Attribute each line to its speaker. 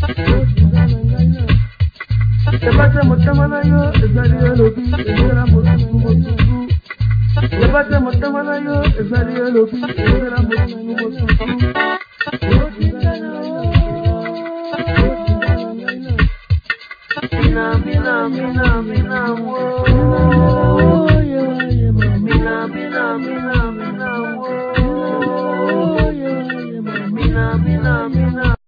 Speaker 1: Ebate motamana yo, ezali elobi, ezela mosusu mosusu. Ebate motamana yo, ezali elobi, ezela mosusu mosusu.